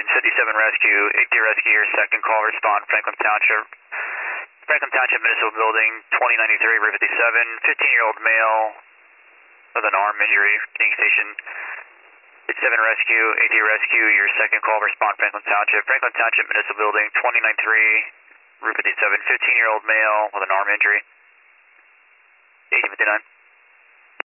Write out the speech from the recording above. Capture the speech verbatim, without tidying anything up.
fifty-seven Rescue, eight D Rescue, your second call, respond, Franklin Township. Franklin Township Municipal Building, twenty ninety-three, Route fifty-seven, fifteen-year-old male with an arm injury, King Station. fifty-seven Rescue, eight D Rescue, your second call, respond, Franklin Township. Franklin Township Municipal Building, twenty ninety-three, Route fifty-seven, fifteen-year-old male with an arm injury, eighteen fifty-nine.